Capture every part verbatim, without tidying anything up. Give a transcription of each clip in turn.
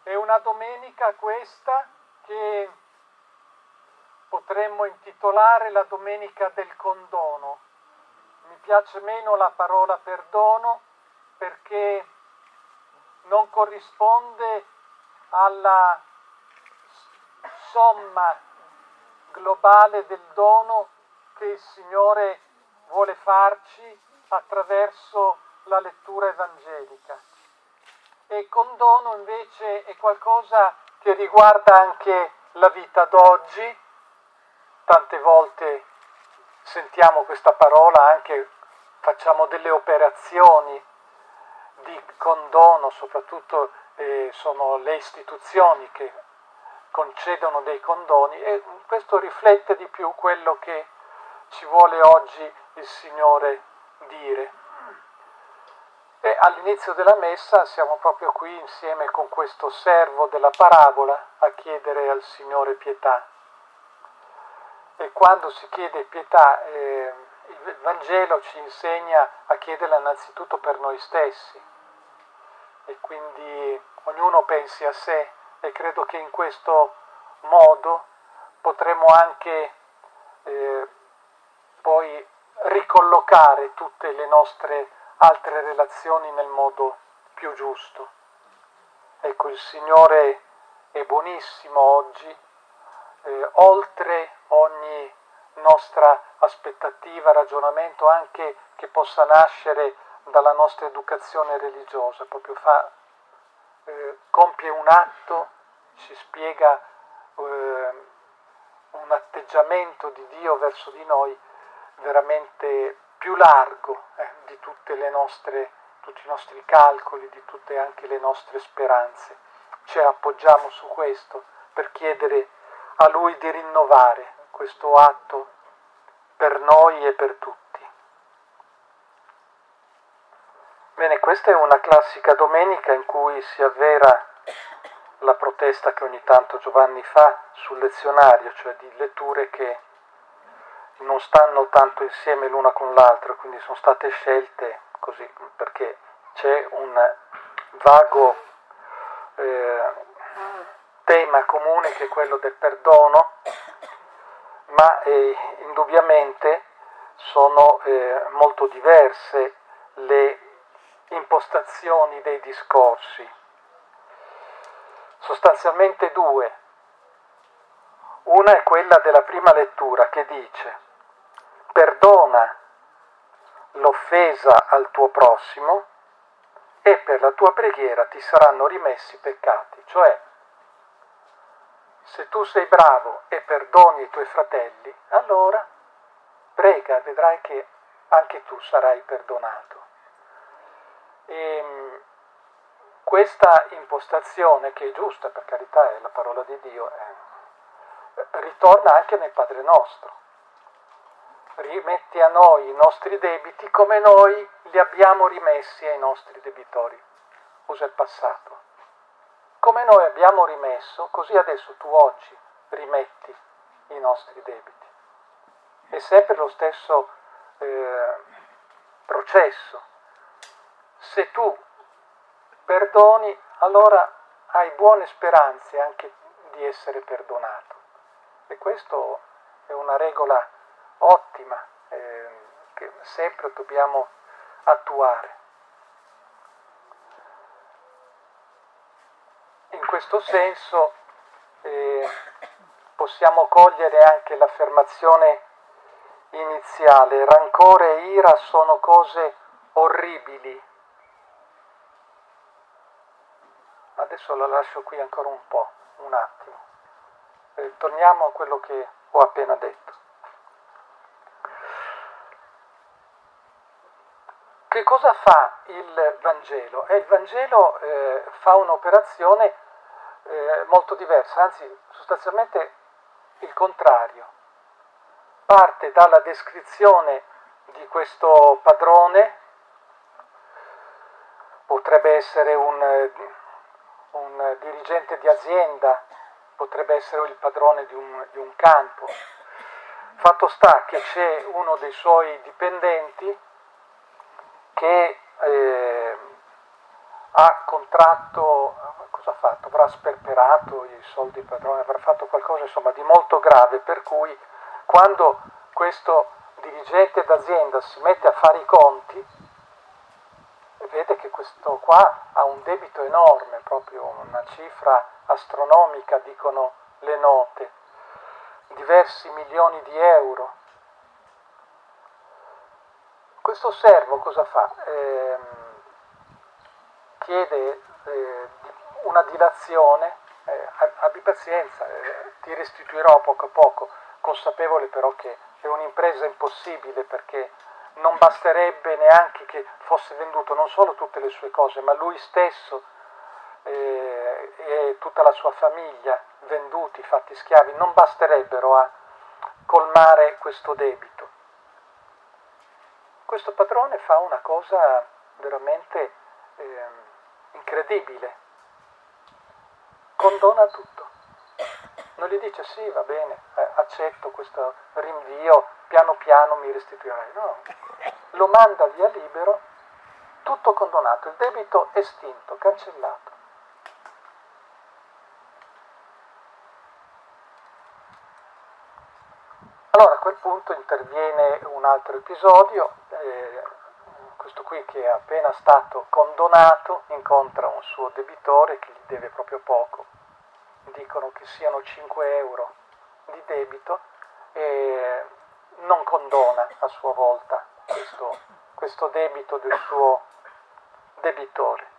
È una domenica questa che potremmo intitolare la domenica del condono. Mi piace meno la parola perdono perché non corrisponde alla somma globale del dono che il Signore vuole farci attraverso la lettura evangelica. E condono invece è qualcosa che riguarda anche la vita d'oggi. Tante volte sentiamo questa parola, anche facciamo delle operazioni di condono, soprattutto eh, sono le istituzioni che concedono dei condoni, e questo riflette di più quello che ci vuole oggi il Signore dire. E all'inizio della messa siamo proprio qui insieme con questo servo della parabola a chiedere al Signore pietà. E quando si chiede pietà, eh, il Vangelo ci insegna a chiederla innanzitutto per noi stessi. E quindi ognuno pensi a sé, e credo che in questo modo potremo anche eh, poi ricollocare tutte le nostre altre relazioni nel modo più giusto. Ecco, il Signore è buonissimo oggi, eh, oltre ogni nostra aspettativa, ragionamento, anche che possa nascere dalla nostra educazione religiosa, proprio fa, eh, compie un atto, ci spiega eh, un atteggiamento di Dio verso di noi veramente più largo eh, di tutte le nostre, tutti i nostri calcoli, di tutte anche le nostre speranze. Ci appoggiamo su questo per chiedere a Lui di rinnovare questo atto per noi e per tutti. Bene, questa è una classica domenica in cui si avvera la protesta che ogni tanto Giovanni fa sul lezionario, cioè di letture che non stanno tanto insieme l'una con l'altra, quindi sono state scelte così perché c'è un vago eh, tema comune che è quello del perdono, ma eh, indubbiamente sono eh, molto diverse le impostazioni dei discorsi, sostanzialmente due. Una è quella della prima lettura che dice: perdona l'offesa al tuo prossimo e per la tua preghiera ti saranno rimessi i peccati. Cioè, se tu sei bravo e perdoni i tuoi fratelli, allora prega, vedrai che anche tu sarai perdonato. E questa impostazione, che è giusta, per carità, è la parola di Dio, eh, ritorna anche nel Padre nostro. Rimetti a noi i nostri debiti come noi li abbiamo rimessi ai nostri debitori. Usa il passato. Come noi abbiamo rimesso, così adesso tu oggi rimetti i nostri debiti. È sempre lo stesso eh, processo. Se tu perdoni, allora hai buone speranze anche di essere perdonato. E questo è una regola ottima eh, che sempre dobbiamo attuare. In questo senso eh, possiamo cogliere anche l'affermazione iniziale: rancore e ira sono cose orribili. Adesso la lascio qui ancora un po', un attimo. Eh, torniamo a quello che ho appena detto. Che cosa fa il Vangelo? Eh, il Vangelo eh, fa un'operazione eh, molto diversa, anzi sostanzialmente il contrario. Parte dalla descrizione di questo padrone, potrebbe essere un, un dirigente di azienda, potrebbe essere il padrone di un, di un campo. Fatto sta che c'è uno dei suoi dipendenti che eh, ha contratto, cosa ha fatto? Avrà sperperato i soldi del padrone, avrà fatto qualcosa insomma di molto grave, per cui quando questo dirigente d'azienda si mette a fare i conti, vede che questo qua ha un debito enorme, proprio una cifra astronomica, dicono le note, diversi milioni di euro. Questo servo cosa fa? Eh, chiede eh, una dilazione, eh, abbi pazienza, eh, ti restituirò poco a poco, consapevole però che è un'impresa impossibile, perché non basterebbe neanche che fosse venduto non solo tutte le sue cose, ma lui stesso eh, e tutta la sua famiglia venduti, fatti schiavi, non basterebbero a colmare questo debito. Questo padrone fa una cosa veramente eh, incredibile, condona tutto. Non gli dice sì, va bene, eh, accetto questo rinvio, piano piano mi restituirai. No, lo manda via libero, tutto condonato, il debito estinto, cancellato. Allora a quel punto interviene un altro episodio, eh, questo qui che è appena stato condonato incontra un suo debitore che gli deve proprio poco, dicono che siano cinque euro di debito, e non condona a sua volta questo, questo debito del suo debitore.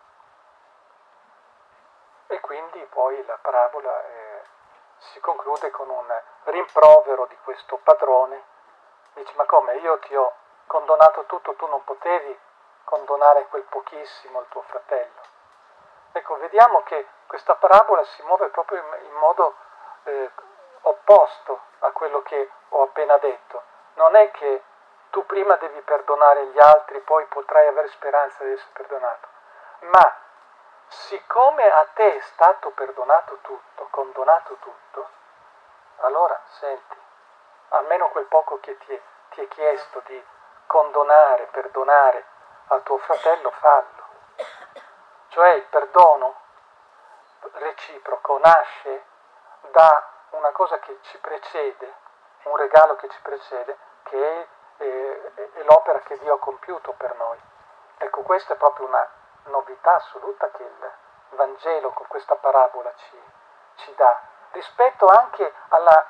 E quindi poi la parabola eh, si conclude con un rimprovero di questo padrone. Dice: ma come, io ti ho condonato tutto, tu non potevi condonare quel pochissimo al tuo fratello? Ecco, vediamo che questa parabola si muove proprio in, in modo eh, opposto a quello che ho appena detto. Non è che tu prima devi perdonare gli altri, poi potrai avere speranza di essere perdonato, ma siccome a te è stato perdonato tutto, condonato tutto, allora senti, almeno quel poco che ti è, ti è chiesto di condonare, perdonare al tuo fratello, fallo. Cioè il perdono reciproco nasce da una cosa che ci precede, un regalo che ci precede, che è, è, è l'opera che Dio ha compiuto per noi. Ecco, questa è proprio una novità assoluta che il Vangelo con questa parabola ci, ci dà, rispetto anche alla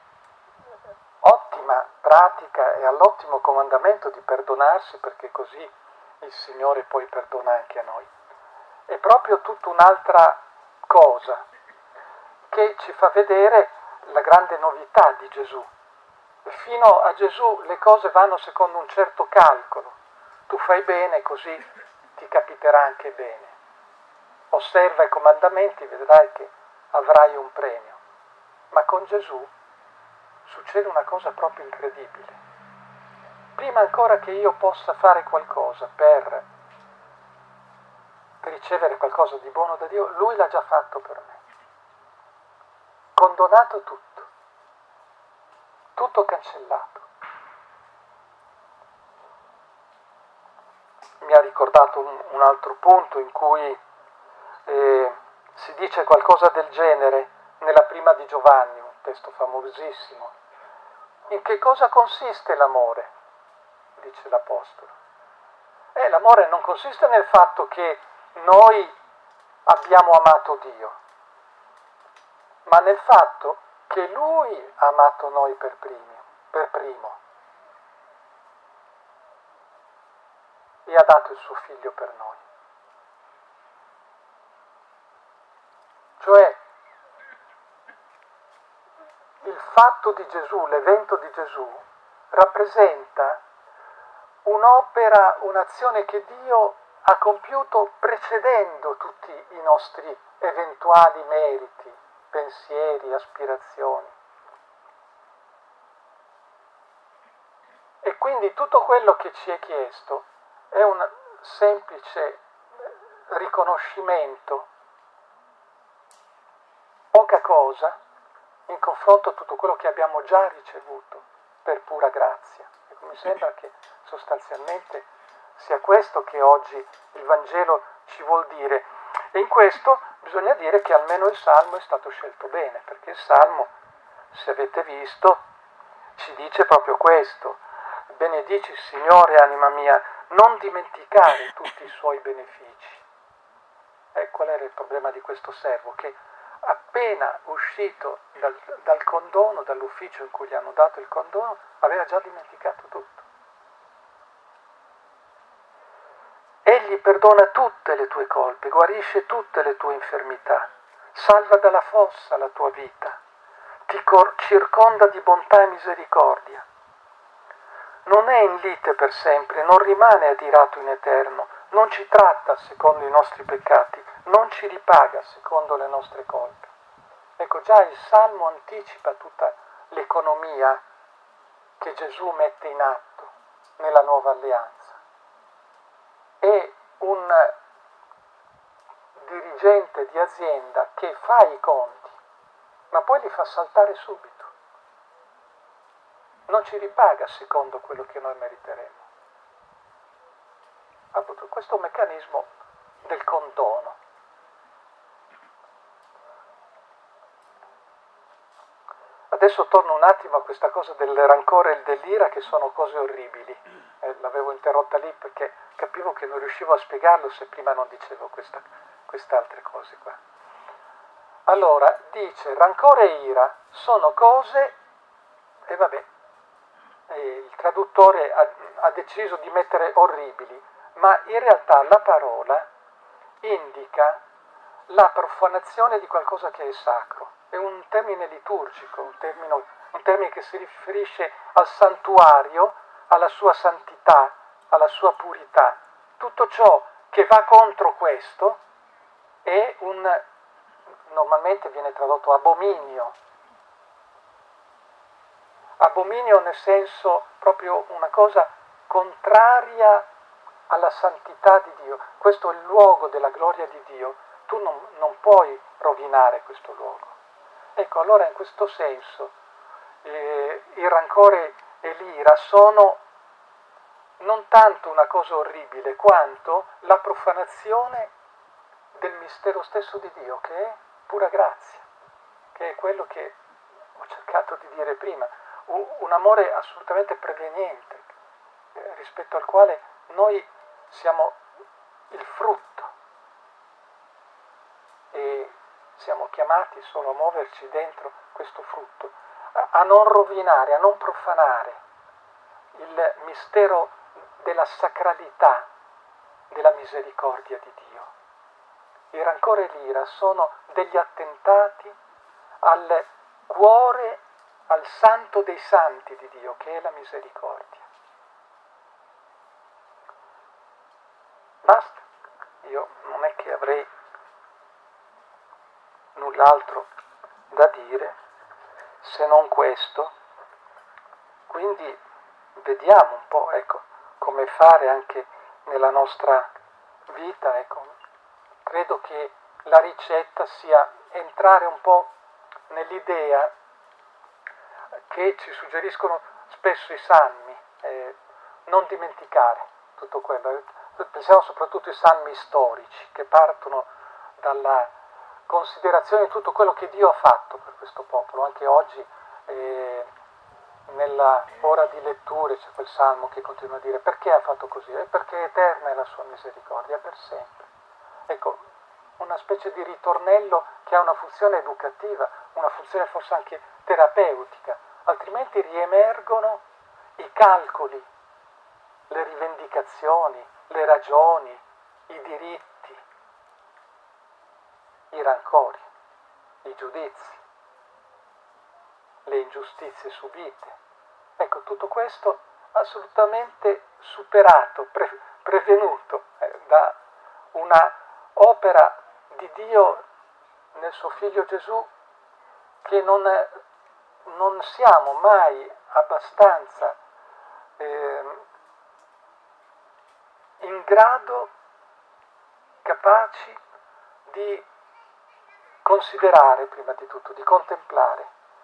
ottima pratica e all'ottimo comandamento di perdonarsi, perché così il Signore poi perdona anche a noi. È proprio tutta un'altra cosa che ci fa vedere la grande novità di Gesù. Fino a Gesù le cose vanno secondo un certo calcolo. Tu fai bene, così ti capiterà anche bene. Osserva i comandamenti, vedrai che avrai un premio. Ma con Gesù succede una cosa proprio incredibile. Prima ancora che io possa fare qualcosa per per ricevere qualcosa di buono da Dio, Lui l'ha già fatto per me. Condonato tutto, tutto cancellato. Mi ha ricordato un, un altro punto in cui eh, si dice qualcosa del genere nella prima di Giovanni, un testo famosissimo. In che cosa consiste l'amore? Dice l'Apostolo. Eh, l'amore non consiste nel fatto che noi abbiamo amato Dio, ma nel fatto che Lui ha amato noi per primi, per primo, e ha dato il suo figlio per noi. Cioè, il fatto di Gesù, l'evento di Gesù, rappresenta un'opera, un'azione che Dio ha compiuto precedendo tutti i nostri eventuali meriti, pensieri, aspirazioni. E quindi tutto quello che ci è chiesto è un semplice riconoscimento, poca cosa, in confronto a tutto quello che abbiamo già ricevuto per pura grazia. Ecco, mi sembra che sostanzialmente sia questo che oggi il Vangelo ci vuol dire. E in questo bisogna dire che almeno il Salmo è stato scelto bene, perché il Salmo, se avete visto, ci dice proprio questo: benedici il Signore, anima mia, non dimenticare tutti i suoi benefici. E qual era il problema di questo servo? Che appena uscito dal, dal condono, dall'ufficio in cui gli hanno dato il condono, aveva già dimenticato tutto. Egli perdona tutte le tue colpe, guarisce tutte le tue infermità, salva dalla fossa la tua vita, ti cor- circonda di bontà e misericordia. Non è in lite per sempre, non rimane adirato in eterno, non ci tratta secondo i nostri peccati, non ci ripaga secondo le nostre colpe. Ecco, già il Salmo anticipa tutta l'economia che Gesù mette in atto nella nuova alleanza. E un dirigente di azienda che fa i conti, ma poi li fa saltare subito, non ci ripaga secondo quello che noi meriteremo. Appunto, questo è un meccanismo del condono. Adesso torno un attimo a questa cosa del rancore e dell'ira, che sono cose orribili. Eh, l'avevo interrotta lì perché capivo che non riuscivo a spiegarlo se prima non dicevo questa, queste altre cose qua. Allora, dice, rancore e ira sono cose, e vabbè, e il traduttore ha, ha deciso di mettere orribili, ma in realtà la parola indica la profanazione di qualcosa che è sacro. È un termine liturgico, un termine, un termine che si riferisce al santuario, alla sua santità, alla sua purità. Tutto ciò che va contro questo è un, normalmente viene tradotto abominio. Abominio nel senso proprio una cosa contraria alla santità di Dio. Questo è il luogo della gloria di Dio. Tu non, non puoi rovinare questo luogo. Ecco, allora in questo senso eh, il rancore e l'ira sono non tanto una cosa orribile quanto la profanazione del mistero stesso di Dio, che è pura grazia, che è quello che ho cercato di dire prima, un, un amore assolutamente preveniente, eh, rispetto al quale noi siamo il frutto e siamo chiamati solo a muoverci dentro questo frutto, a, a non rovinare, a non profanare il mistero della sacralità della misericordia di Dio. Il rancore e l'ira sono degli attentati al cuore, al santo dei santi di Dio, che è la misericordia. Basta, io non è che avrei null'altro da dire se non questo, quindi vediamo un po', ecco, come fare anche nella nostra vita, ecco. Credo che la ricetta sia entrare un po' nell'idea che ci suggeriscono spesso i salmi, eh, non dimenticare tutto quello. Pensiamo soprattutto ai salmi storici, che partono dalla considerazione di tutto quello che Dio ha fatto per questo popolo. Anche oggi eh, nella ora di letture c'è quel salmo che continua a dire perché ha fatto così, e perché eterna è la sua misericordia, per sempre. Ecco, una specie di ritornello che ha una funzione educativa, una funzione forse anche terapeutica, altrimenti riemergono i calcoli, le rivendicazioni, le ragioni, i diritti, i rancori, i giudizi, le ingiustizie subite. Ecco, tutto questo assolutamente superato, pre- prevenuto eh, da una opera di Dio nel suo Figlio Gesù, che non, non siamo mai abbastanza eh, in grado, capaci di considerare prima di tutto, di contemplare,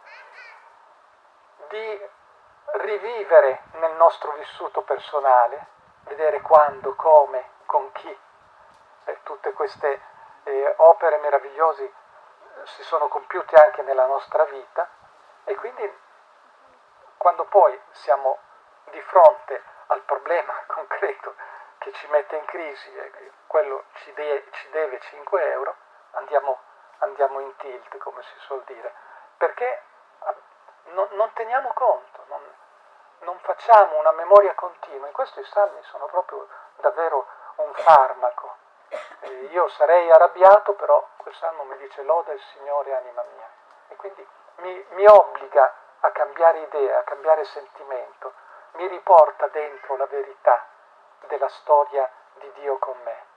di rivivere nel nostro vissuto personale, vedere quando, come, con chi, eh, tutte queste e opere meravigliose si sono compiute anche nella nostra vita, e quindi quando poi siamo di fronte al problema concreto che ci mette in crisi e quello ci, de- ci deve cinque euro, andiamo, andiamo in tilt, come si suol dire, perché non, non teniamo conto, non, non facciamo una memoria continua. In questo i salmi sono proprio davvero un farmaco. E io sarei arrabbiato, però quel salmo mi dice: loda il Signore, anima mia, e quindi mi, mi obbliga a cambiare idea, a cambiare sentimento, mi riporta dentro la verità della storia di Dio con me.